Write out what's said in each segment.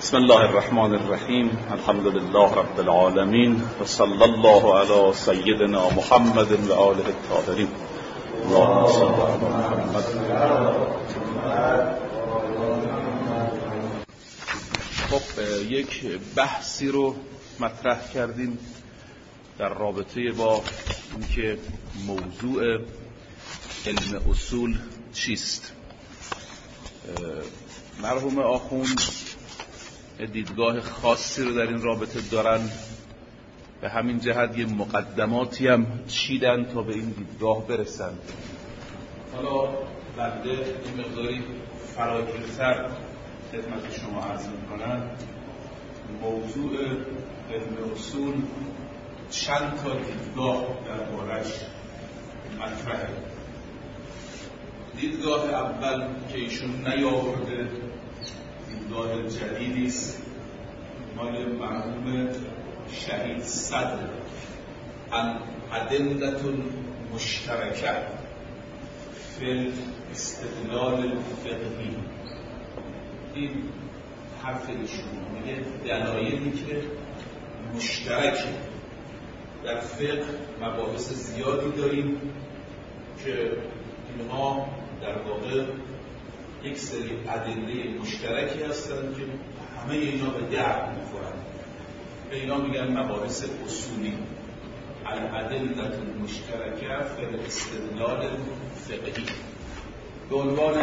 بسم الله الرحمن الرحیم. الحمد لله رب العالمین و صلی الله علی سیدنا محمد و آله الطاهرین. اللهم صل علی محمد. خب یک بحثی رو مطرح کردیم در رابطه با اینکه موضوع علم اصول چیست. مرحوم آخوند دیدگاه خاصی رو در این رابطه دارن، به همین جهت یه مقدماتی هم چیدن تا به این دیدگاه برسن. حالا بنده این مقداری فراگیرتر خدمت شما عرض میکنم. موضوع علم اصول چند تا دیدگاه در بارش مطرحه. دیدگاه اول که ایشون نیاورده دیدگاه جدیدی است، مال مرحوم شهید صدر، الادلة المشترکه فی الاستدلال الفقهی. این حرف ایشون میگه دلایلی که مشترکه در فقه. مباحث زیادی داریم که اینها در واقع یک سری ادله مشترکی هستند که همه اینا به درد میخورن. به اینا میگن مباحث اصولی، الادله المشترکه فی الاستدلال الفقهی. به عنوان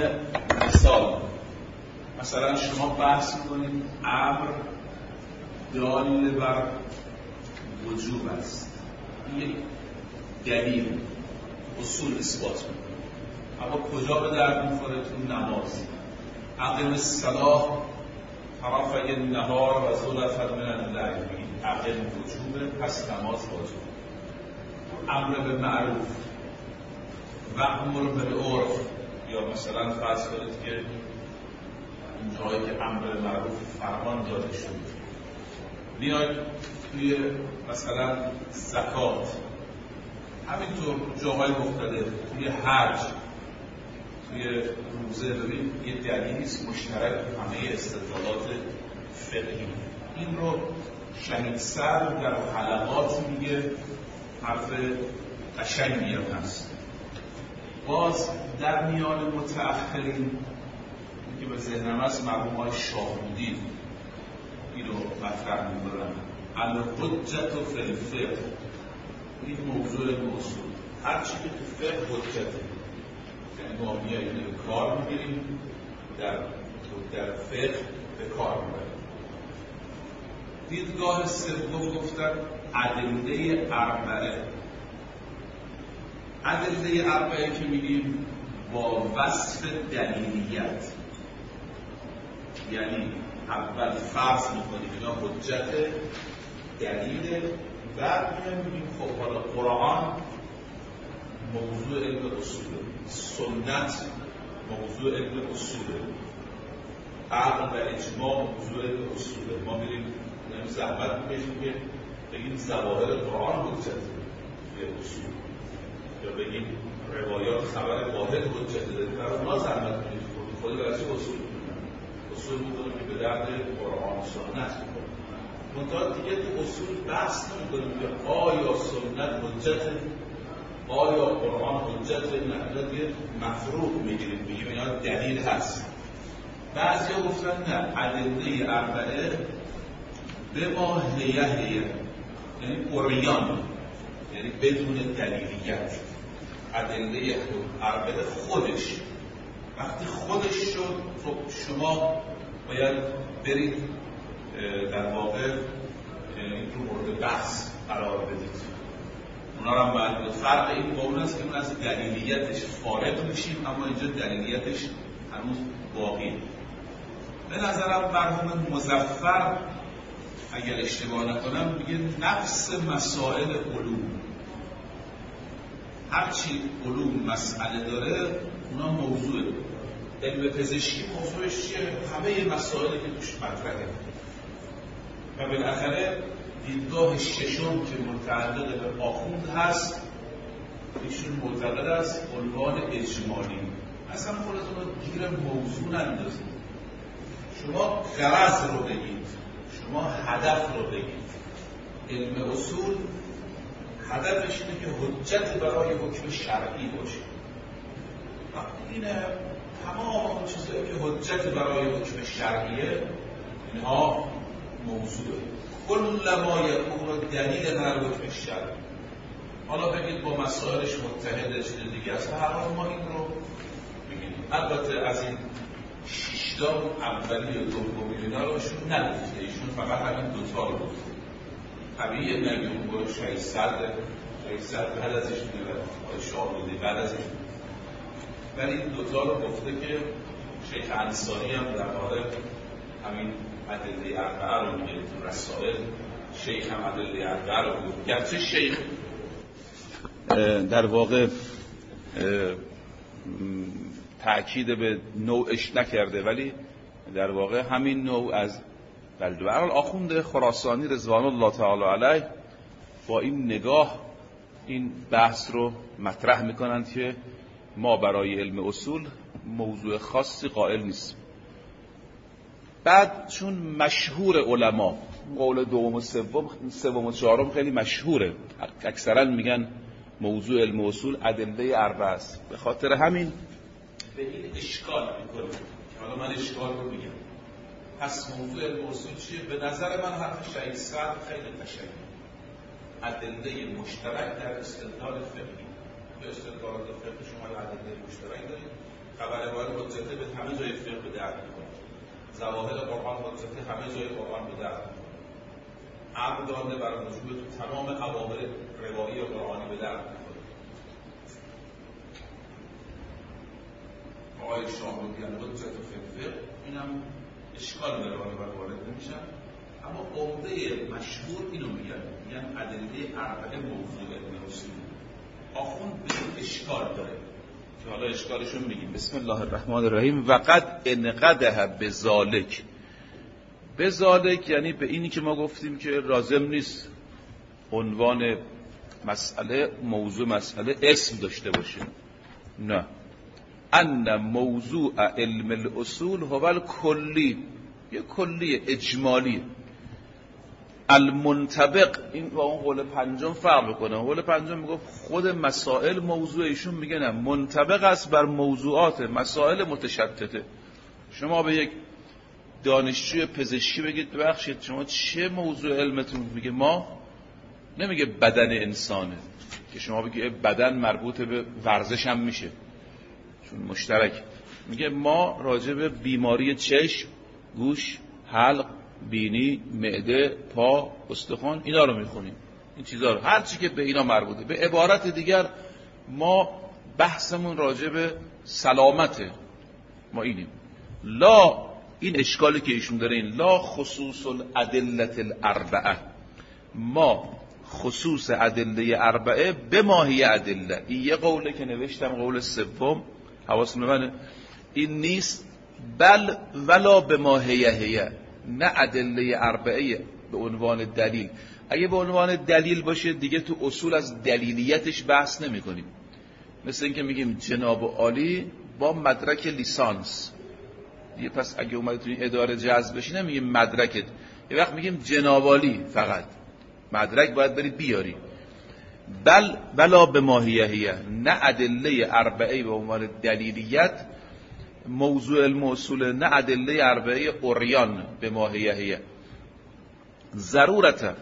مثلا شما بحث میکنید امر دال بر وجوب است، این دلیل اصول اثبات میکنه. اما کجا به درد میخوره؟ تو نماز. اقم الصلاة طرفی النهار و زلفا من الليل، اقم وجوبه، پس نماز واجب. امر به معروف و امر بالعرف، یا مثلا فرض کنید که این جایی که امر به معروف فرمان داده شده، بیاید توی مثلا زکات، همینطور جاهای مختلف، توی حج، توی روزه، ببین یه دلیلی است مشترک همه استدلالات فقهی. این رو شهید صدر در حلقات میگه، حرف قشنگی هم هست. باز در میان متأخرین که به ذهنم هست مرحوم های شاهرودی این رو مطرح می‌کنن، الحجة فی الفقه. این موضوع اصول، هر چی که تو فقه حجته، یعنی ما میاییم به کار میگیریم، در فقه به کار میبریم. دیدگاه سوم گفتن ادله اربعه. ادله اربعه که میگیم با وصف دلیلیت، یعنی اول فرض میکنیم اینا حجت دلیل، بعد میگیم خب حالا قرآن موضوع علم اصوله، سنت موضوع علم اصوله، عقل و اجماع موضوع علم اصوله. ما میریم زحمت میکشیم که بگیم ظواهر قرآن حجته به اصول، یا بگیم روایات خبر واحد حجته داریم، برای اونا زحمت میکشیم. خود برای چه اصول میکنیم که به درد قرآن و سنت میکنیم. منطقه دیگه تو اصول بحث نمیکنیم که آیا سنت حجته، آیا قرآن حجت، نه دیگه مفروض میگیریم، میگیم اینا دلیل هست. بعضیا گفتن نه، ادله اربعه به ما هیه، یعنی قریان، یعنی بدون دلیلیت. ادله اربعه خودش، وقتی خودش شد خب شما باید برید در واقع این رو مورد بحث قرار بدید. اونا رو هم باید بود. فرق این با اون است که اون از دلیلیتش فارغ میشیم، اما اینجا دلیلیتش هنوز باقیه. به نظرم مرحوم مظفر اگر اشتباه نکنم میگه نفس مسائل علوم، هرچی علوم مسئله داره اونا موضوعه. علم پزشکی موضوعش چیه؟ همه مسائلی که توش مطرحه. و بالاخره دیدگاه ششم که متعلق به آخوند هست، ایشون معتقد است عنوان اجمالی. اصلا خودتون رو گیر موضوع نندازید. شما غرض رو بگید، شما هدف رو بگید. علم اصول هدفش اینه که حجت برای حکم شرعی باشه. این تمام اون چیزایی که حجت برای حکم شرعیه اینها موضوعه. کل ما یکون دلیل در حکم شرعی. حالا بگید با مسائلش متحد چیز دیگه است، هر حال ما این رو بگید. البته از این 6 تا اولی و دومی اینا رو ایشون نگفته، ایشون فقط همین دوتا رو گفته. طبیعیه نگه اون باید شاید صد بعد ازش میگه شاه بوده بعد ازش، ولی این دوتا رو گفته که شیخ انصاری هم در واقع همین ادله اربعه رو میگه تو رسائل. شیخ هم ادله اربعه رو گفت، گرچه شیخ در واقع تأکید به نوعش نکرده، ولی در واقع همین نوع از دلیل. به هر حال آخوند خراسانی رضوان الله تعالی علیه با این نگاه این بحث رو مطرح میکنند که ما برای علم اصول موضوع خاصی قائل نیستیم. بعد چون مشهور علما قول دوم و سوم و چهارم خیلی مشهوره، اکثرا میگن موضوع علم اصول ادله اربعه است، به خاطر همین به این اشکال میکنه که حالا من اشکال رو میگم. پس موضوع علم اصول چیه؟ به نظر من حرف شهید صدر خیلی قشنگه. ادله مشترک در استدلال فقهی. به استدلالات فقهی شما ادله مشترک دارید. خبر وارد حجته به همه جای فقه به درد می‌خوره. ظواهر قرآن حجته همه جای قرآن به درد می‌خوره. امر داده برای وجوب تو تمام اوامر روایی قرآنی به درد می‌خوره. آقای شاهرودیان حجت و فقه اینم اشکال داره ولی وارد نمیشن. اما عمده مشهور اینو میگن ادله اربعه موضوع علم اصول. آخوند به این اشکال داره که حالا اشکالشون میگیم. بسم الله الرحمن الرحیم. وقد انقدح بذالک. بذالک یعنی به اینی که ما گفتیم که لازم نیست عنوان مسئله موضوع مسئله اسم داشته باشه. نه، ان موضوع علم الاصول هو الکلی، یه کلی اجمالی المنطبق. این با اون قول پنجم فرق میکنه. قول پنجم میگه خود مسائل موضوع، ایشون میگه نه، منطبق است بر موضوعات مسائل متشتته. شما به یک دانشجوی پزشکی بگید ببخشید شما چه موضوع علمتون؟ میگه ما، نمیگه بدن انسانه که شما بگی بدن مربوط به ورزش هم میشه چون مشترک. میگه ما راجع به بیماری چشم، گوش، حلق، بینی، معده، پا، استخوان اینا رو میخونیم. این چیزا رو هر چی که به اینا مربوطه. به عبارت دیگر ما بحثمون راجع به سلامته. ما اینیم. لا، این اشکالی که ایشون داره این لا خصوص الادله الاربعه. ما خصوص ادله اربعه به ماهی ادله. این یه قوله که نوشتم، قول سوم، حواستون منه، این نیست. بل ولا به ماهیه، نه ادله اربعه به عنوان دلیل. اگه به عنوان دلیل باشه دیگه تو اصول از دلیلیتش بحث نمی کنیم. مثل اینکه میگیم جناب عالی با مدرک لیسانس دیگه. پس اگه اومد تو این اداره جذب بشی نمیگیم مدرکت، یه وقت میگیم جناب عالی، فقط مدرک باید بری بیاری. بل ولا به ماهیه، نه ادله اربعه به عنوان دلیلیت موضوع علم اصول، نه ادله اربعه عریان به ماهیه. ضرورتا.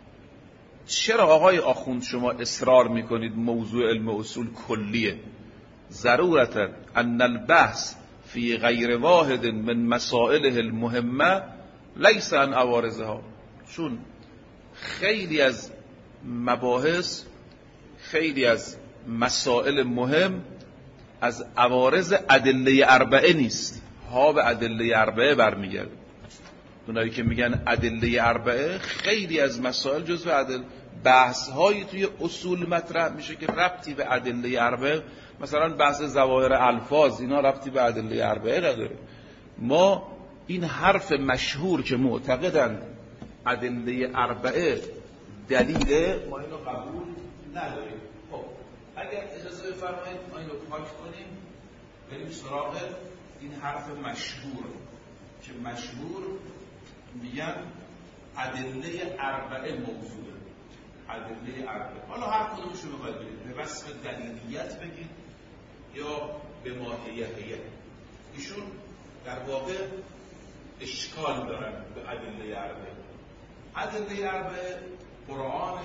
چرا آقای آخوند شما اصرار میکنید موضوع علم اصول کلیه؟ ضرورتا ان البحث فی غیر واحد من مسائله المهمه لیس عن عوارضها. چون خیلی از مباحث، خیلی از مسائل مهم از عوارض ادله اربعه نیست، ها به ادله اربعه برمیگرده. اونایی که میگن ادله اربعه، خیلی از مسائل جزو ادله، بحث هایی توی اصول مطرح میشه که ربطی به ادله اربعه، مثلا بحث ظواهر الفاظ، اینا ربطی به ادله اربعه نداره. ما این حرف مشهور که معتقدن ادله اربعه دلیله، ما اینو قبول نداریم. خب اگر اجازه بفرمایید ما اینو پاک کنیم، بریم سراغ این حرف مشهور که مشهور میگن ادله اربعه موضوعه. ادله اربعه، حالا هر کدومشو میخواید بگید، به وصف دلیلیت بگید یا به ماهیت. ایشون در واقع اشکال دارن به ادله اربعه. ادله اربعه قرآن،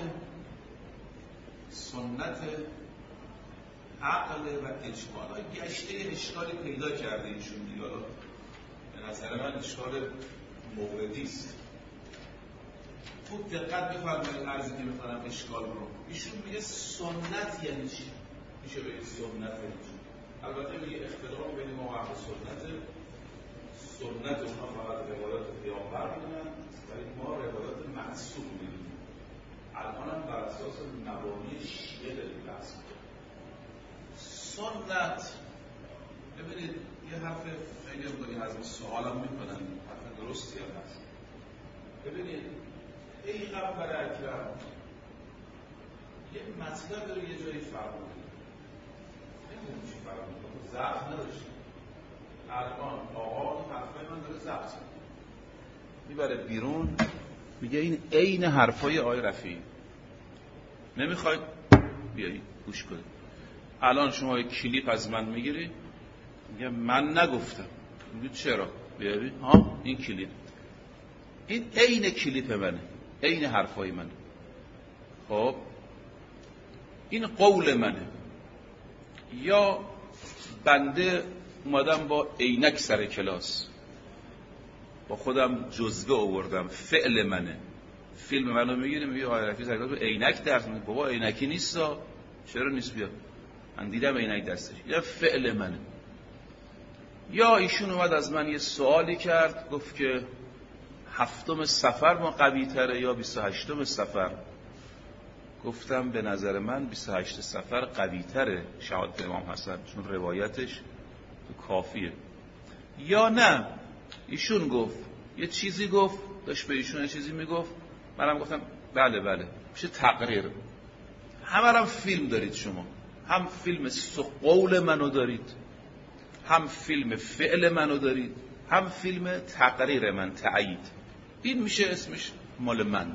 سنت، عقل و اجمال. گشته اشکالی پیدا کرده ایشون دیگه. به نظر من اشکال موردی است. خوب دقت بفرمایید عرضی که می‌کنم اشکال رو. ایشون میگه سنت یعنی چی؟ میشه بگید سنت یعنی چی؟ البته میگه اختلاف بین ما و اهل سنت اونها فقط روایات پیامبر میدونن ولی ما روایات معصوم میدونیم. الان هم بر اساس مبانی شیعه داریم بحث می‌کنیم. سنت، ببینید یه حرف خیلی هم از سوالم میکنن، حرف درستی هم هست. ببینید پیغمبر اکرم یه مطلب رو یه جایی فرموده، نمیدونم چی فرموده، ضعف نداشته. الان آقا حرفای من داره ضعف میبره بیرون، میگه این عین حرفای آقای رفیعی. نمیخواید بیایی گوش کنید. الان شما یک کلیپ از من میگیری، میگه من نگفتم. میگه چرا؟ بیاری ها این کلیپ، این عین کلیپ منه، عین حرفای منه. خب این قول منه. یا بنده اومدم با عینک سر کلاس، با خودم جزوه آوردم، فعل منه. فیلم منو میگیره میگه آقای رفیعی سر کلاس با عینک درس میده. بابا عینکی نیستا. چرا نیست؟ بیا من دیدم عینک دستش. یا فعل منه. یا ایشون اومد از من یه سوالی کرد، گفت که 7 صفر ما قوی تره یا 28 صفر؟ گفتم به نظر من 28 صفر قوی تره، شهادت امام حسن، چون روایتش کافیه. یا نه ایشون گفت یه چیزی گفت، داشت به ایشون یه چیزی میگفت، منم گفتم بله بله، میشه تقریر. همه هم فیلم دارید شما، هم فیلم قول منو دارید، هم فیلم فعل منو دارید، هم فیلم تقریر من، تأیید. این میشه اسمش مال من.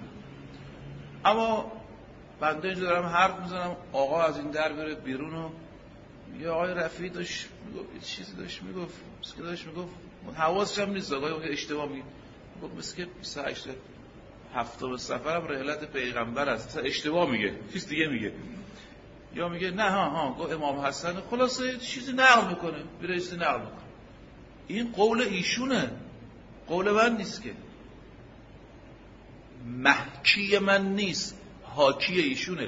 اما بنده اینجا دارم حرف میزنم، آقا از این در بره بیرون و یه آقای رفیعی داشت میگفت، یه چیزی داشت میگفت، مثل که داشت میگفت، حواسش هم نیست، آقای اشتباه میگه، میگفت مثل که 28 70 سفر هم رحلت پیغمبر است، اشتباه میگه، چیز دیگه میگه. یا میگه نه ها گفت امام حسن، خلاصه چیزی نقل میکنه، میره چیزی نقل میکنه. این قول ایشونه، قول من نیست که، محکی من نیست، حاکی ایشونه.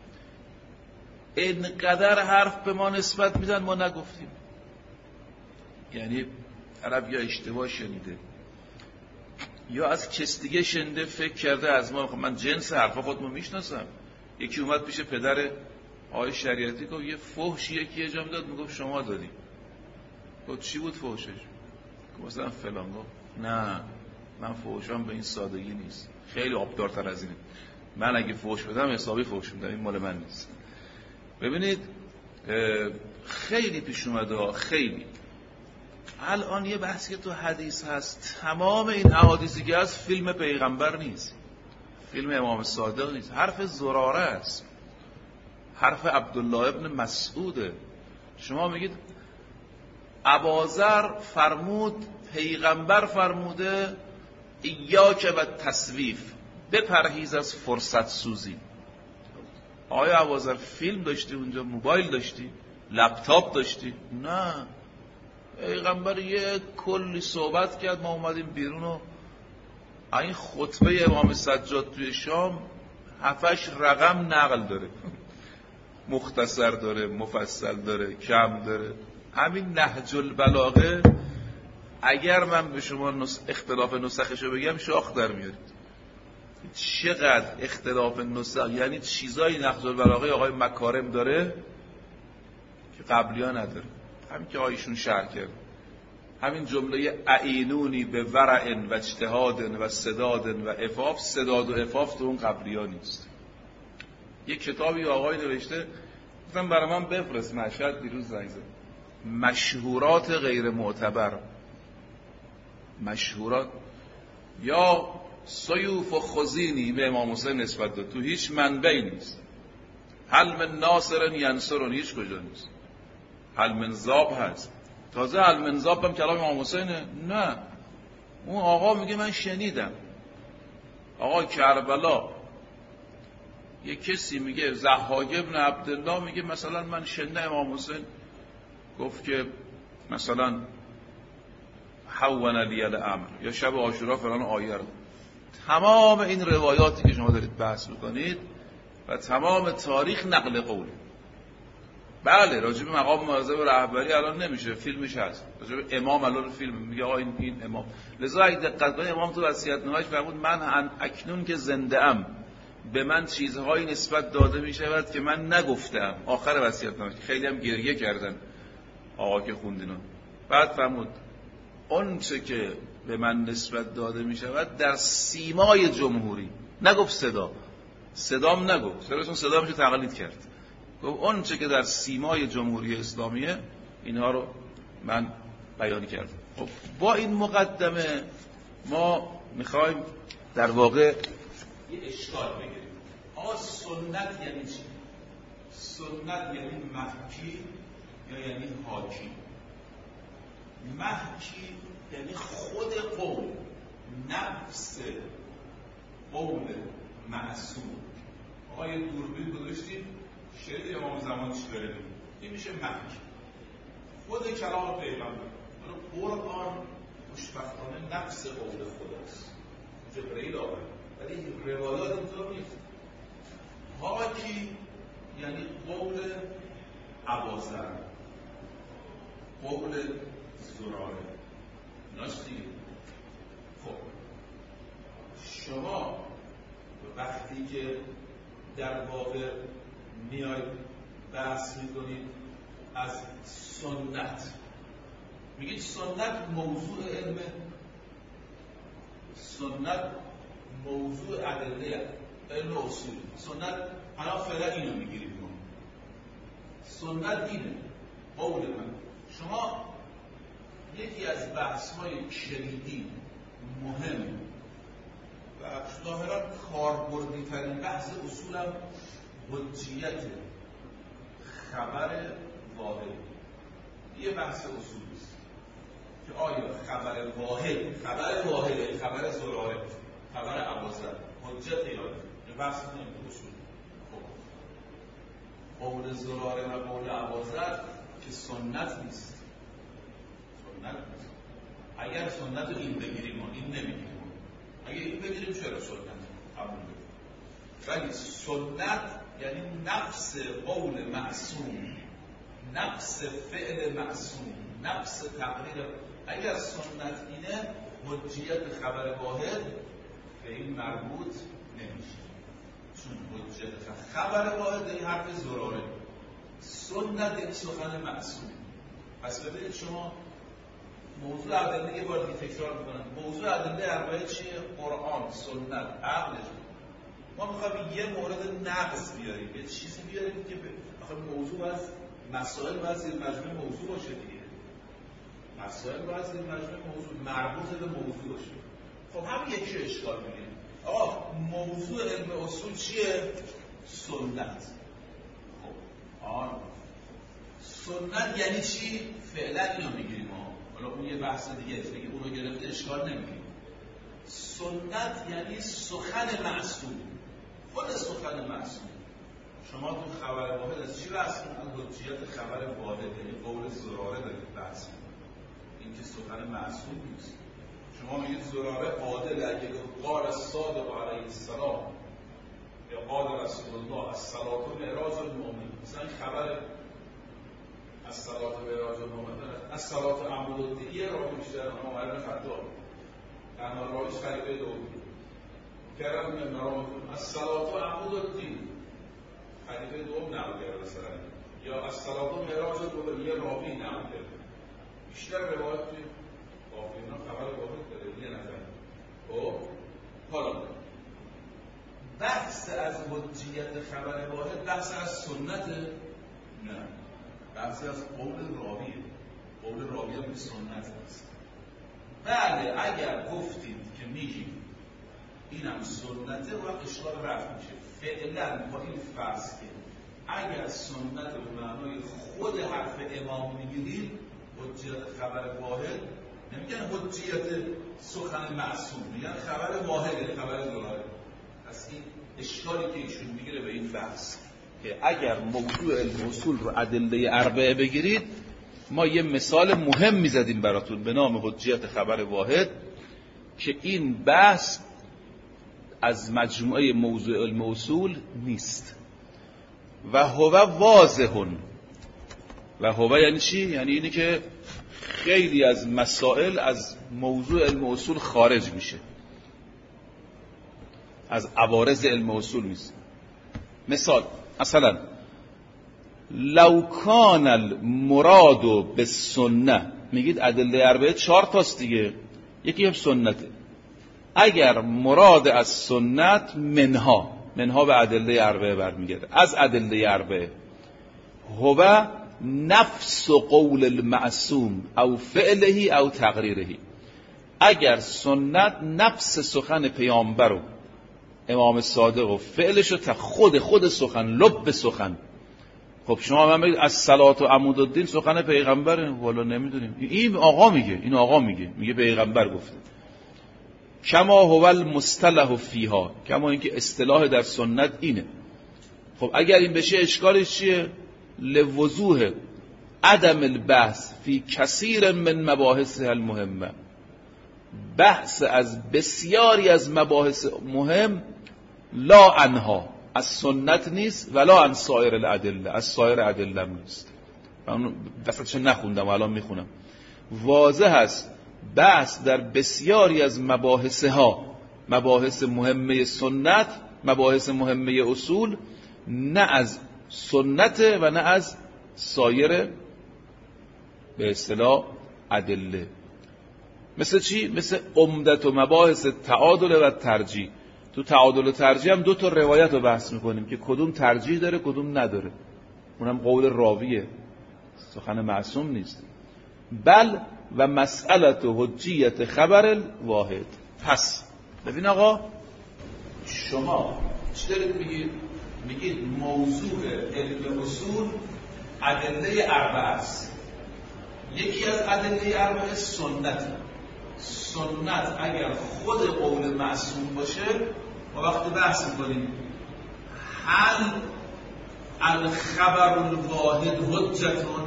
اینقدر حرف به ما نسبت میدن ما نگفتیم. یعنی عرب یا اشتباه شنیده یا از کس دیگه شنیده، فکر کرده از ما. من جنس حرفا خودمو میشناسم. یکی اومد پیش پدر آقای شریعتی گفت یه فحش یکی اجام داد، میگفت شما دادی. گفت چی بود فحشش؟ گفت مثلا فلان. گفت نه من فحشام به این سادگی نیست، خیلی آبدارتر از اینه. من اگه فحش بدم حسابی فحش میدم، این مال من نیست. ببینید خیلی پیش اومده، خیلی. الان یه بحثی که تو حدیث هست، تمام این احادیثی که هست فیلم پیغمبر نیست، فیلم امام صادق نیست، حرف زراره است، حرف عبدالله ابن مسعوده. شما میگید ابوذر فرمود، پیغمبر فرموده ایاک و تسویف، بپرهیز از فرصت سوزی. آیا ابوذر فیلم داشتی اونجا، موبایل داشتی، لپتاپ داشتی؟ نه، پیغمبر یه کلی صحبت کرد، ما اومدیم بیرون و این خطبه امام سجاد توی شام 7-8 رقم نقل داره، مختصر داره، مفصل داره، کم داره. همین نهج البلاغه اگر من به شما اختلاف نسخشو بگم شاخ در میارید. چقدر اختلاف نسخ، یعنی چیزای نهج البلاغه آقای مکارم داره که قبلی ها نداره. همین که آیشون شرح کرد، همین جمله اعینونی به ورع و اجتهاد و سداد و عفاف، سداد و عفاف تو اون قبلی ها نیست. یک کتابی آقای نوشته، گفتم برای من بفرست، مشهد دیروز زنگ زد، مشهورات غیر معتبر. مشهورات، یا سیوف و خزینی به امام حسین نسبت داد، تو هیچ منبعی نیست. هل من ناصر ینصرون هیچ کجا نیست. هل من ذاب هست، تازه هل من ذاب هم کلام امام حسینه؟ نه، اون آقا میگه من شنیدم. آقا کربلا یه کسی میگه ضحاک ابن عبدالله میگه مثلا من شنیدم امام حسین گفت که مثلا حون علی الامر یا شب عاشورا فلان آیه رو. تمام این روایاتی که شما دارید بحث میکنید و تمام تاریخ نقل قول. بله راجب مقام مواظب رهبری الان نمیشه، فیلمش هست. راجب امام الان فیلم میگه آقا این امام. لذا اگه دقت کنید امام تو وصیت‌نامه‌اش فرمود من اکنون که زنده ام به من چیزهایی نسبت داده میشود که من نگفتم. آخر وصیت‌نامه‌اش خیلی هم گریه کردن آقا که خوندینو. بعد فرمود اون چه که به من نسبت داده میشود در سیمای جمهوری، نگفت صدام نگفت، چون صدا میشه تقلید کرد. گفت اون چه که در سیمای جمهوری اسلامیه اینها رو من بیان کردم. خب با این مقدمه ما میخوایم در واقع یه اشکال بگیریم. آقا سنت یعنی چی؟ سنت یعنی محکی یا یعنی حاکی؟ محکی یعنی خود قول، نفس قول معصوم. آقا یه دوربین گذاشتیم شعر امام زمان چی داره بگیم؟ این میشه محکی، خود کلام پیغمبر. قرآن خوشبختانه نفس قول خداست، جبرئیل آورد، ولی روایات اینطور نیست. حاکی یعنی قول ابوذر، قول زراره، ناست دیگه. خب شما وقتی که در واقع میاید بحث میکنید از سنت، میگید سنت موضوع علمه، سنت موضوع ادله علم اصول. سنت الان فعلا اینو میگیرید ما، سنت اینه قول من. شما یکی از بحث‌های کلیدی مهم و ظاهراً کاربردی ترین بحث اصولم حجیت خبر واحد. یه بحث اصولی است که آیا خبر واحد خبر زراره، خبر ابوذر حجت یا نه؟ این بحث نمیشه اصول. خب قول زراره و قول ابوذر که سنت نیست. اگر سنت رو این بگیریم و این نمیگیریم، اگر این بگیریم چرا سنت قبول بگیریم؟ ولی سنت یعنی نفس قول معصوم، نفس فعل معصوم، نفس تقریر. اگر سنت اینه حجیت خبر واحد به این مربوط نمیشه، چون حجیت خبر واحد این حرف زراره، سنت این سخن معصوم. پس ببینید شما موضوع ادله یه بار دیگه تکرار میکنم، موضوع ادله اربعه چیه؟ قرآن، سنت، عقلش. ما میخوایم یه مورد نقص بیاریم، یه چیزی بیاریم که آخه موضوع از مسائل باید زیر مجموعه موضوع باشه دیگه. مسائل باید زیر مجموعه موضوع مربوط به موضوع باشه. خب همین یکی اشکال میگیریم. آقا موضوع علم اصول چیه؟ سنت. خب سنت یعنی چی؟ فعلا اینو میگیریم ما. حالا اون یه بحث دیگه است، دیگه اونو گرفته اشکال نمیگیریم. سنت یعنی سخن معصوم، خود سخن معصوم. شما تو خبر واحد از چی بحث می‌کنید؟ حجیت خبر واحد، یعنی قول زراره دارید بحث می‌کنید. این که سخن معصوم نیست. شما میگید زراره عادل، اگه قال الصادق علیه السلام یا قال رسول الله الصلاة معراج المؤمن، مثلا خبر الصلاة معراج المؤمن، الصلاة عمود الدین، یه راوی بیشتر عمر بن خطاب، تنها راویش خلیفه دوم کرم من مرام الصلاة عمود الدین، خلیفه دوم نقل کرده مثلا، یا الصلاة معراج المؤمن یه راوی نقل کرده. بیشتر روایت توی قافینا خبر واحد داره، یه نفر. خب حالا بحث از حجیت خبر واحد بحث از سنت؟ نه، بحث از قول راویه. قول راوی هم به سنت هست. بله اگر گفتید که میگیم اینم سنته و اشکال رفت میشه. فعلا با این فرض که اگر سنت به معنای خود حرف امام میگیرید، حجیت خبر واحد نمیگن حجیت سخن معصوم، میگن خبر واحد، خبر ظاهر. پس این اشکالی که ایشون میگیره به این بحث که اگر موضوع علم اصول رو ادله اربعه بگیرید، ما یه مثال مهم میزدیم براتون به نام حجیت خبر واحد که این بحث از مجموعه موضوع علم اصول نیست. و هو واضحون. و هو یعنی چی؟ یعنی اینی که خیلی از مسائل از موضوع علم اصول خارج میشه، از عوارض علم اصول نیست. مثلا لو کان المراد بالسنه، میگید ادله اربعه 4 تاست دیگه، یکی هم سنته. اگر مراد از سنت منها به ادله اربعه برمیگرده، از ادله اربعه، هو نفس قول المعصوم او فعله او تقریره، اگر سنت نفس سخن پیامبر و امام صادق و فعلش و خود سخن، لب سخن. خب شما من از صلات و عمودالدین سخن پیغمبره، والا نمیدونیم، این آقا میگه پیغمبر گفته. کما هو المصطلح فیها، کما اینکه اصطلاح در سنت اینه. خب اگر این بشه اشکالش چیه؟ لوضوح عدم البحث فی کثیر من مباحث المهمه، بحث از بسیاری از مباحث مهم لا انها از سنت نیست ولا عن سایر الادله، از سایر ادله نیست. من وسطش نخوندم الان میخونم. واضح است بحث در بسیاری از مباحث مهمه سنت، مباحث مهمه اصول، نه از سنت و نه از سایر به اصطلاح ادله. مثل چی؟ مثل عمدت و مباحث تعادل و ترجیح. تو تعادل و ترجیح هم 2 تا روایت رو بحث میکنیم که کدوم ترجیح داره کدوم نداره، اونم قول راویه، سخن معصوم نیست. بل و مسئله حجیت خبر واحد. پس ببین آقا، شما چی دارید میگید موضوع علم اصول ادله اربعه است. یکی از ادله اربعه سنت. سنت اگر خود قول معصوم باشه، ما وقتی بحث می‌کنیم هل الخبر الواحد حجتون،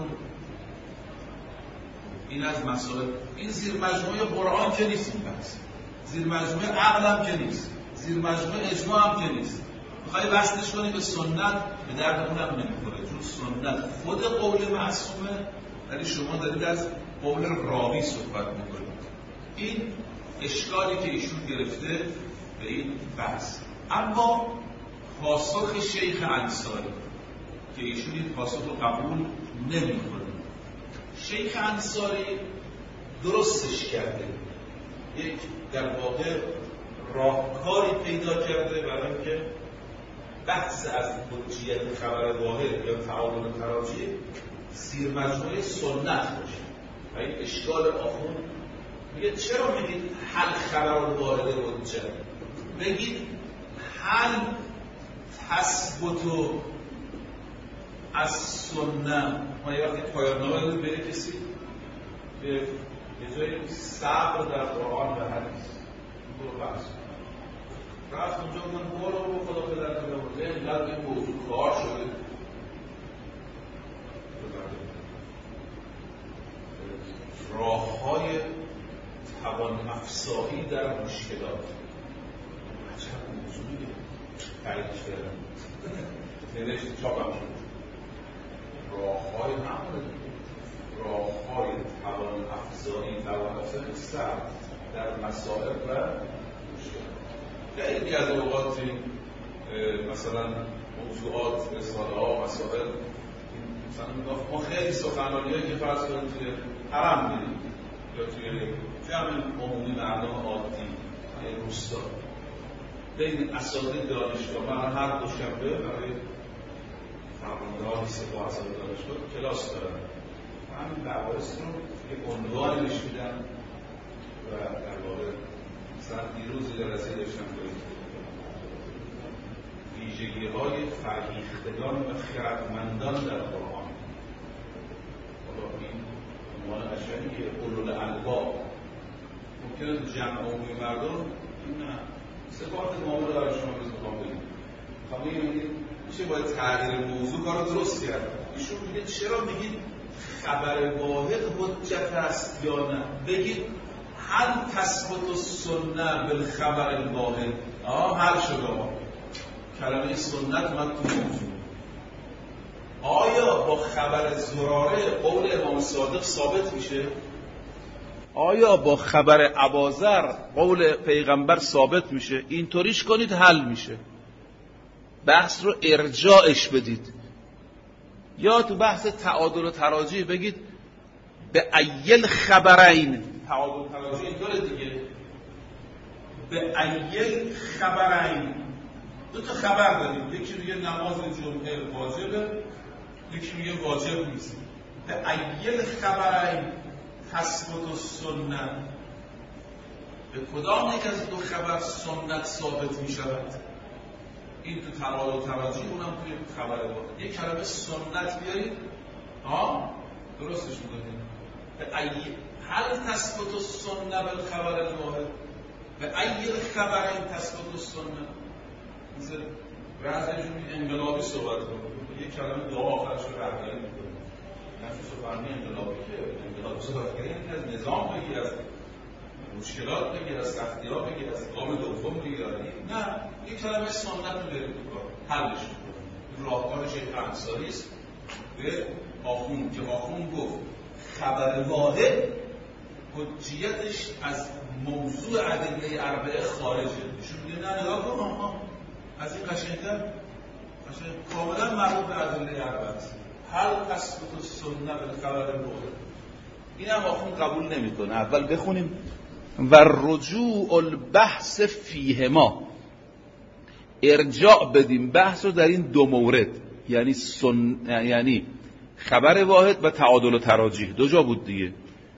این از مسائل، این زیر مجموعه قرآن که نیست، این بحث زیر مجموعه عقل هم که نیست، زیر مجموعه اجماع هم که نیست. میخوایی بحثش کنی به سنت، به درد اونم نمیخوره، چون سنت خود قول معصومه، ولی شما دارید از قول راوی صحبت میکنید. این اشکالی که ایشون گرفته به این بحث. اما پاسخ شیخ انصاری که ایشون این پاسخ رو قبول نمیکنه، شیخ انصاری درستش کرده، یک در واقع راهکاری پیدا کرده برای اینکه بحث از حجیت خبر واحد یا تعادل تراجیح زیر مجموعه سنت باشه. و این اشکال آخون میگه چرا میگید هل خبر واحد حجت؟ بگید هل تثبت از سنت. ما یه وقتی پایان نامه به کسی به یه جایی صبر در قرآن و حدیث برو بحث رفت اونجا بودن برو خدا پدر کنه برده اینقدر این موضوع کار شده راه های توان افزایی در مشکلات. عجب موضوعیه تاییدش کردم نوشت چاپم شد. راه های توان افزایی سر در مسائل و مشکلات. خیلی از اوقات مثلا موضوعات رساله ها مسائل مثلا ما خیلی سخنرانی‌هایی که فرض کنیم توی حرم می‌دیم یا توی جمع عمومی مردم عادی توی روستا بین اساتید دانشگاه، من هر دوشنبه برای فرماندهان سپاه اساتید دانشگاه کلاس دارم. همین مباحث رو یک عنوانی بهش میدم و در واقع مثلا دیروز جلسه داشتم ویژگی‌های فرهیختگان و خردمندان در قرآن. حالا این عنوان قشنگیه، اولوالالباب. ممکنه جمع عمومی مردم نه صفات کامل رو شما روز میخوام بگیم. خب میگید میشه باید تغییر موضوع کار رو درست کرد. ایشون میگه چرا میگید خبر واحد حجت است یا نه؟ بگید هل تثبت السنه بالخبر الواحد؟ حل شد. کلمه سنت من تو موضوع. آیا با خبر زراره قول امام صادق ثابت میشه؟ آیا با خبر اباذر قول پیغمبر ثابت میشه؟ اینطوریش کنید حل میشه. بحث رو ارجاعش بدید. یا تو بحث تعادل و تراجیح بگید به ایل خبرین. تعادل و تراجیح اینطوره دیگه. به ایل خبرین. دو تا خبر داریم. یکی میگه نماز جمعه واجبه، یکی میگه واجب نیست. به ایل خبرین تثبت السنه. به کدام یک از دو خبر سنت ثابت می شود؟ این تو تعادل و تراجیح، اونم توی خبر واحد. یک کلمه سنت بیارید درستش می‌کنید. به ای هل تثبت السنه بالخبر الواحد؟ به ای خبرین تثبت السنه. مثل بعضیشون انقلابی صحبت کنه، یک کلمه دعا آخرش رو رهبری می‌کنه. نفس فرمی انقلابی که انقلاب صحبت کنه، این از نظام بگیر، از مشکلات بگیر، از سختی‌ها بگیر، از قام دوم بگیر. نه، یک کلمه سنت رو برید حلش کنید. راهکار شیخ انصاری است به آخوند که آخوند گفت خبر واحد حجیتش از موضوع ادله اربعه خارجه. ایشون میگه نه نگاه کن، از این قشنگتر کاملا مربوط به ادله اربعه است. هل تثبت السنه بالخبر الواحد؟ این هم آخوند قبول نمیکنه. اول بخونیم و رجوع البحث فیهما، ارجاع بدیم بحث رو در این دو مورد، یعنی خبر واحد و تعادل و تراجیح. دو جا بود دیگه.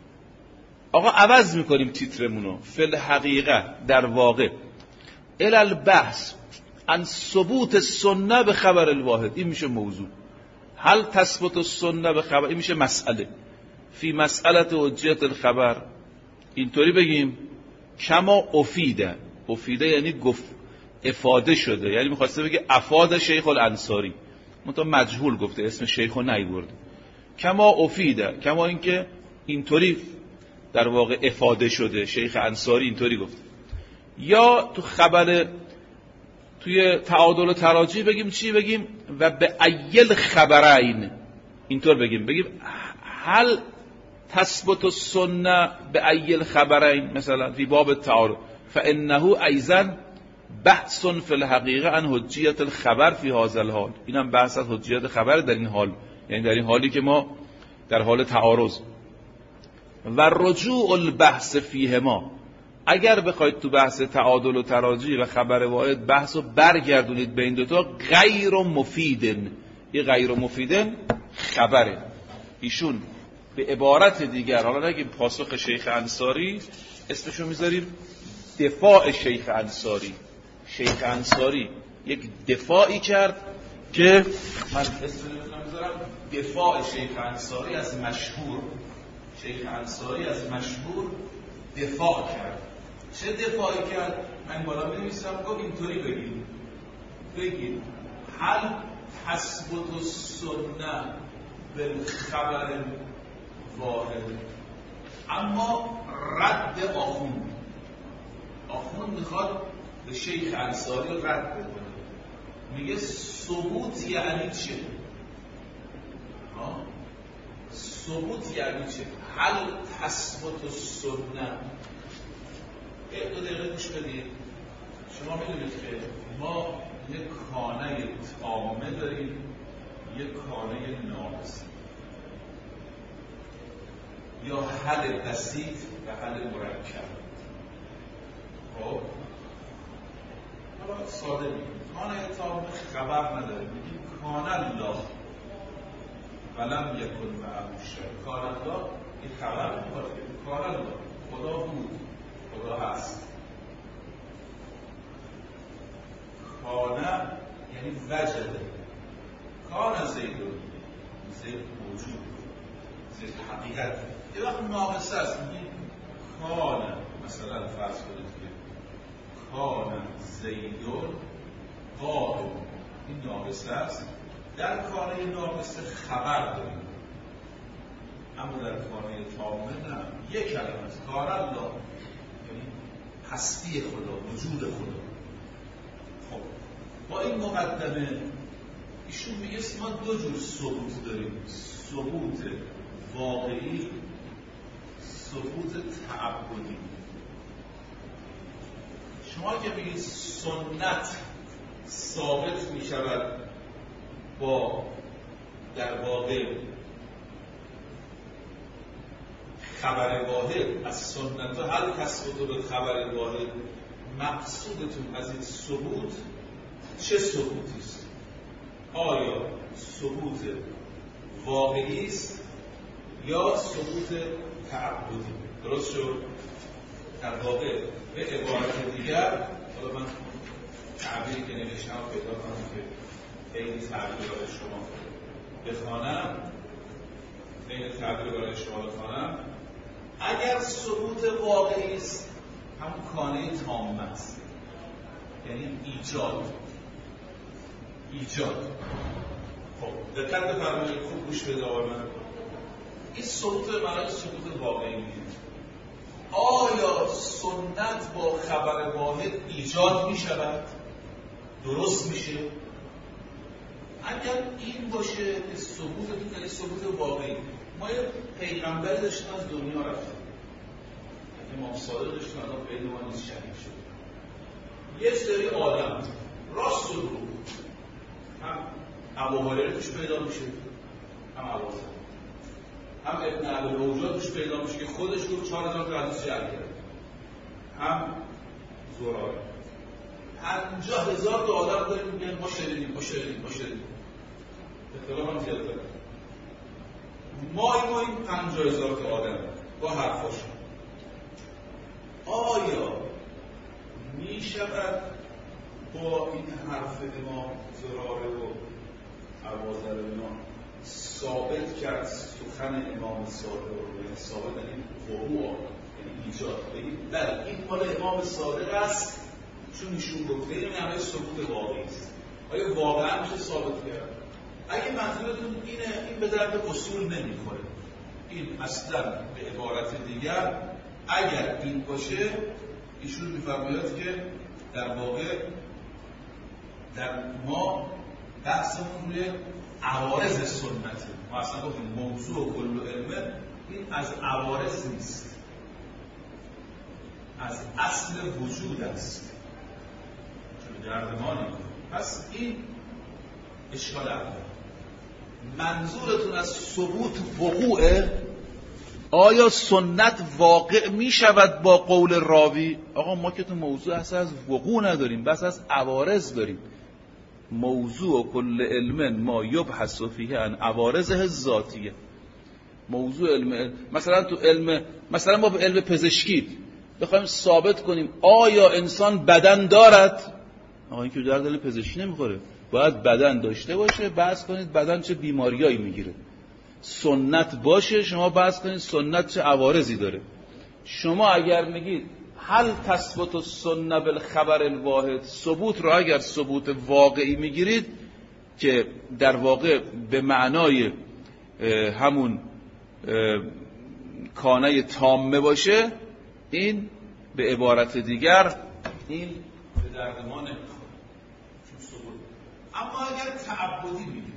آقا عوض میکنیم تیترمونو. فی الحقیقه در واقع الالبحث عن ثبوت السنه به خبر الواحد، این میشه موضوع. هل تثبت السنه به خبر، این میشه مسئله. فی مسئله حجیت الخبر، اینطوری بگیم کما افیده. افیده یعنی گفت، افاده شده، یعنی میخواسته بگه افاد شیخ الانصاری، منتها مجهول گفته، اسم شیخو نیورده. کما افیده، کما اینکه اینطوری در واقع افاده شده، شیخ انصاری اینطوری گفته. یا تو خبر، توی تعادل و تراجیح بگیم چی بگیم؟ و به ایل خبرین، اینطور بگیم هل تثبت السنه به ایل خبرین، مثلا فی باب التعارض فانه ایضا بحث فی الحقیقه عن حجیت الخبر فی هذا الحال. اینم بحث از حجیت خبر در این حال، یعنی در این حالی که ما در حال تعارض. و رجوع البحث فیهما، اگر بخواید تو بحث تعادل و تراجیح و خبر واحد بحث رو برگردونید به این دوتا، غیر مفیدن، یه غیر مفیدن خبره. ایشون به عبارت دیگر، حالا نگیم پاسخ شیخ انصاری، اسمشو میذاریم دفاع شیخ انصاری. شیخ انصاری یک دفاعی کرد که من اسمشو میذارم دفاع شیخ انصاری از مشهور. شیخ انصاری از مشهور دفاع کرد. چه دفاعی کرد؟ من بالا بنویسم، گفت اینطوری بگید هل تثبت السنه بالخبر واحد. اما رد آخوند میخواد به شیخ انصاری رد بکنه. میگه ثبوت یعنی چه؟ ثبوت یعنی چه؟ هل تثبت السنه. دو دقیقه گوش بدید. شما میدونید که ما یک کانه تامه داریم، یک کانه ناقص، یا حل بسیط و حل مرکب. خب حالا ساده میگیم کانه تامه خبر نداره، میگیم کانه الله ولم یکن معه شیء. کانه الله این خبر میخواد که کانه الله خدا بود خدا هست. کانه یعنی وجده، کان زیدون، زید موجود، زید حقیقت. یه وقت ناقصه است، میگیم کانه، مثلا فرض کنید که کانه زیدون قائم، این ناقصه است. در کانه ناقصه خبر داریم، اما در کانه تامه نه، یک کلمه است، کان الله، یعنی هستی خدا، وجود خدا. خب با این مقدمه ایشون میگه ما دو جور ثبوت داریم، ثبوت واقعی، ثبوت تعبدی. شما که میگید سنت ثابت میشود با در واقع خبر واحد، از سنت هل تثبت به خبر واحد، مقصودتون از این ثبوت چه ثبوتی است؟ آیا ثبوت واقعی است یا ثبوت تعبدی؟ درست شد؟ در واقع به عبارت دیگر، حالا من تعبیری که نوشتم پیدا کنم که این تعبیر برای شما بخوانم، این تعبیر برای شما بخوانم. اگر ثبوت واقعی است، همون کانه تامه است، یعنی ایجاد. خب دقت بفرمایید، خوب گوش بدید آقای من. این ثبوت معنای ثبوت واقعی میگه. آیا سنت با خبر واحد ایجاد میشود؟ درست میشه؟ اگر این باشه که ثبوت یعنی ثبوت واقعی. ما یه پیغمبری داشتیم از دنیا رفتیم، امام صادق داشتیم، الان بین ما نیست، شهید شد. یه سری آدم راست و رو، هم ابو هریره توش پیدا میشه، هم ابوذر، هم ابن ابی روجا توش پیدا میشه که خودش رو 4000 تا حدیث جمع کرد، هم زراره. 50,000 تا آدم داریم میگن ما شنیدیم. اختلاف هم زیاد داره. ما این 50,000 تا آدم با حرفاشون آیا می شود با این حرف امام زراره و ابوذر اینا ثابت کرد سخن امام صادق رو؟ یعنی ثابت یعنی وقوع، یعنی ایجاد، یعنی بله این مال امام صادق است چون ایشون گفته، این همه ثبوت واقعی است. آیا واقعا میشه ثابت کرد؟ اگه منظورتون اینه، این به درد اصول نمیخوره. این اصلا به عبارت دیگر اگر این باشه، ایشون میفرماید که در واقع در ما بحثمون روی عوارض سنته. ما اصلا گفتیم موضوع کل علمه، این از عوارض نیست، از اصل وجود است، چون گردمانی. پس این اشکال اول. منظورتون از ثبوت وقوعه؟ آیا سنت واقع می شود با قول راوی؟ آقا ما که تو موضوع اصلا از وقوع نداریم، بس از عوارض داریم. موضوع کل علم ما یبحث فیه عن عوارضه ذاتیه. موضوع علم، مثلا تو علم، مثلا ما به علم پزشکی بخوایم ثابت کنیم آیا انسان بدن دارد، آقا این که در علم پزشکی نمیخوره، باید بدن داشته باشه، بحث کنید بدن چه بیماریایی میگیره. سنت باشه، شما بحث کنید سنت چه عوارضی داره. شما اگر میگید هل تثبت السنه بالخبر الواحد، ثبوت رو اگر ثبوت واقعی میگیرید که در واقع به معنای همون کانه تامه باشه، این به عبارت دیگر این به درد ما نمیخوره. اما اگر تعبدی میگیرید،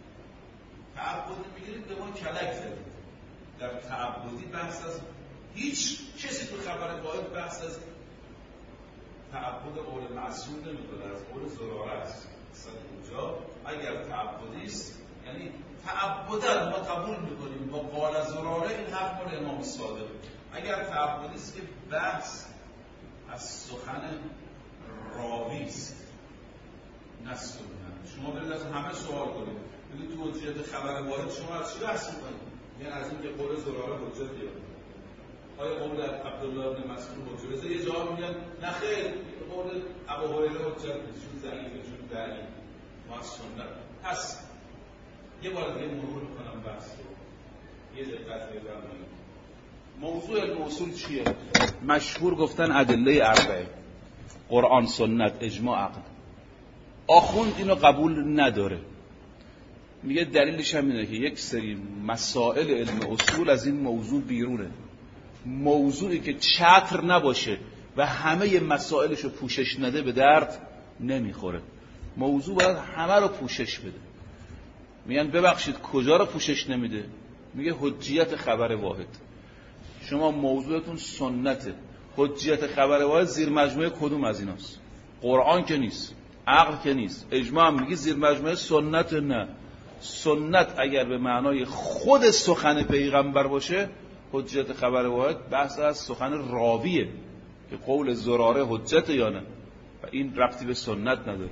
به ما کلک زدید. در تعبدی بحث از هیچ کسی تو خبر واحد بحث از تعبد قول معصوم نمیکنه، از قول زراره است. مثلا اونجا اگر تعبدی است، یعنی تعبدن ما قبول میکنیم با قول زراره، این حرف مال امام صادق. اگر تعبدی است که بحث از سخن راوی است، نه سنت. شما برید از همه سوال کنید، بگید تو حجیت خبر واحد شما از چی بحث میکنید؟ یعنی از این که قول زراره حجت یا آیا قول عبدالله بن مسعود حجت؟ یه جا میگن نه خیر، قول ابو هریره حجت نیست، چون ضعیفه، چون ضعیف ما سنت. پس یه بار دیگه مرور میکنم بحث رو، یه دقت بفرمایید. موضوع علم اصول چیه؟ مشهور گفتن ادله اربعه: قرآن، سنت، اجماع، عقل. آخوند اینو قبول نداره، میگه دلیلش هم اینه که یک سری مسائل علم اصول از این موضوع بیرونه. موضوعی که چتر نباشه و همه مسائلش رو پوشش نده به درد نمیخوره. موضوع باید همه رو پوشش بده. میگن ببخشید کجا رو پوشش نمیده؟ میگه حجیت خبر واحد. شما موضوعتون سنته، حجیت خبر واحد زیر مجموعه کدوم از ایناست؟ قرآن که نیست، عقل که نیست، اجماع هم میگه زیر مجموعه سنت. نه، سنت اگر به معنای خود سخن پیغمبر باشه، حجیت خبر واحد بحث از سخن راویه که قول زراره حجت یا نه، و این ربطی به سنت نداره.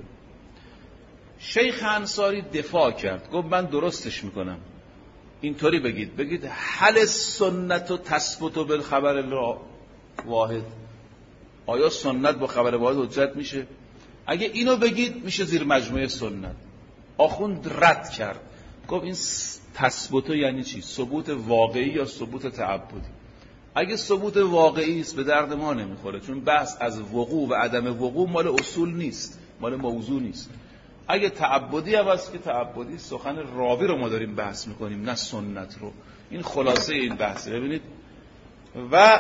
شیخ انصاری دفاع کرد، گفت من درستش میکنم، اینطوری بگید حل سنت و تثبت بالخبر واحد. آیا سنت با خبر واحد حجت میشه؟ اگه اینو بگید میشه زیر مجموعه سنت. آخوند رد کرد، گفت این تثبت یعنی چی؟ ثبوت واقعی یا ثبوت تعبدی؟ اگه ثبوت واقعی است به درد ما نمیخوره، چون بحث از وقوع و عدم وقوع مال اصول نیست، مال موضوع نیست. اگه تعبدی هم هست که تعبدی سخن راوی رو ما داریم بحث میکنیم، نه سنت رو. این خلاصه این بحثه. ببینید و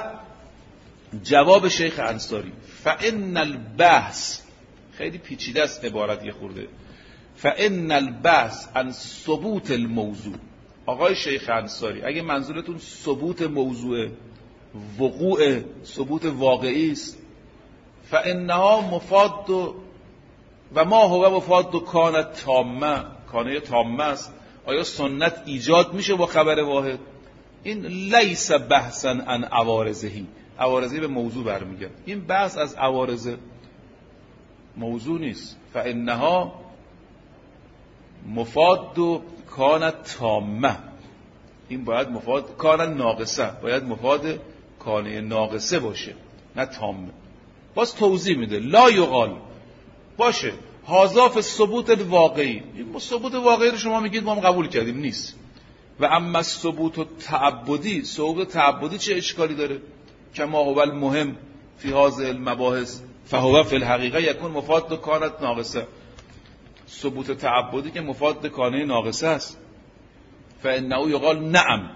جواب شیخ انصاری: فإن البحث، خیلی پیچیده است عبارت یه خورده، فإن البحث عن ثبوت الموضوع. آقای شیخ انصاری اگه منظورتون ثبوت موضوع، وقوع، ثبوت واقعی است، فإنها مفاد و ما هو مفاد کانت تامه، کانه تامه است. آیا سنت ایجاد میشه با خبر واحد؟ این لیس بحثا عن عوارضهی، عوارضی به موضوع برمیگرد، این بحث از عوارض موضوع نیست. فإنها مفاد کانت تامه، این باید مفاد کانت ناقصه، باید مفاد کانه ناقصه باشه نه تامه. باز توضیح میده: لا یقال، باشه هذا فی ثبوت الواقعی، این ثبوت واقعی رو شما میگید ما هم قبول کردیم نیست. و اما ثبوت التعبدی، ثبوت تعبدی چه اشکالی داره؟ کما هو المهم فی هذه المباحث فهو فی الحقیقه یکون مفاد کانت ناقصه. ثبوت تعبدی که مفاد کانه ناقصه است. فانه یقال نعم،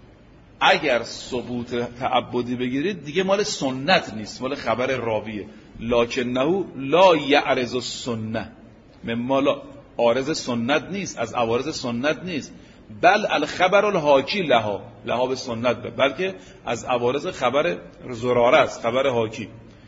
اگر ثبوت تعبدی بگیرید دیگه مال سنت نیست، مال خبر راویه. لکنه لا یعرض السنه، مما لا، عارض سنت نیست، از عوارض سنت نیست. بل الخبر الحاکی لها به سنت، بلکه از عوارض خبر زراره است، خبر حاکی.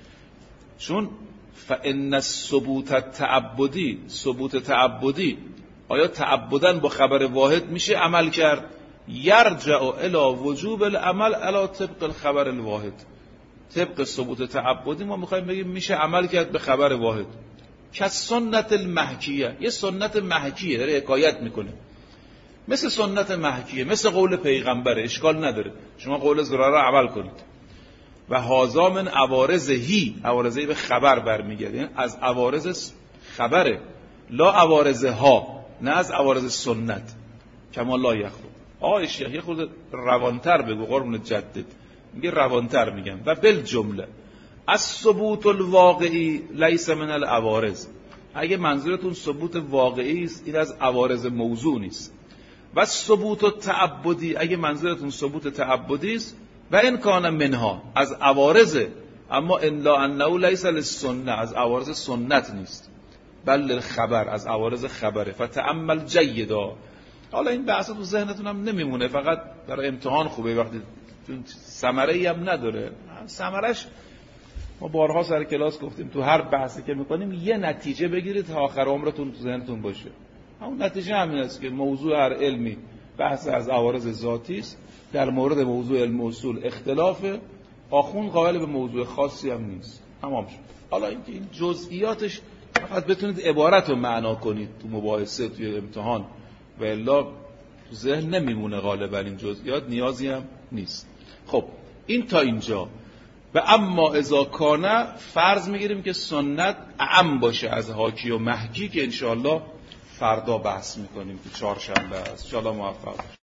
چون فان الثبوت التعبدی، ثبوت تعبدی، آیا تعبداً با خبر واحد میشه عمل کرد؟ یرجع الی وجوب العمل علی طبق الخبر الواحد. طبق ثبوت تعبدی ما میخوایم بگیم میشه عمل کرد به خبر واحد. که سنت المحکیه، یه سنت محکیه داره حکایت میکنه، مثل سنت محکیه، مثل قول پیغمبره، اشکال نداره شما قول زراره عمل کنید. و هازا من عوارضهی، عوارضهی به خبر برمیگرده، یعنی از عوارض خبره، لا عوارضها، نه از عوارض سنت. کما لا یخلو. آقای شیخ یه خورده روانتر بگو قربون جدد، میگه روانتر میگم. و بالجمله از ثبوت الواقعی لیس من العوارض، اگه منظورتون ثبوت واقعی است این از عوارض موضوع نیست. و ثبوت التعبدی، اگه منظورتون ثبوت تعبدی است، و ان کان منها، از عوارض، اما الا انه لیس للسنه، از عوارض سنت نیست، بل للخبر، از عوارض خبره. فتأمل جیدا. حالا این بحثا تو ذهنتون هم نمیمونه، فقط برای امتحان خوبه، وقتی ثمره‌ای هم نداره. ثمرش ما بارها سر کلاس گفتیم تو هر بحثی که میکنیم یه نتیجه بگیرید تا آخر عمرتون تو ذهنتون باشه. همون نتیجه همین است که موضوع هر علمی بحث از عوارض ذاتی است، در مورد موضوع علم اصول اختلافه، آخوند قائل به موضوع خاصی هم نیست، تمام شد. حالا اینکه این جزئیاتش فقط بتونید عبارت رو معنا کنید تو مباحثه، توی امتحان، و الا تو ذهن نمیمونه غالبا این جزئیات، نیازی هم نیست. خب این تا اینجا. و اما اذا کانه فرض میگیریم که سنت اعم باشه از حاکی و محکی، که انشاءالله فردا بحث میکنیم که چهارشنبه است. انشاءالله موفق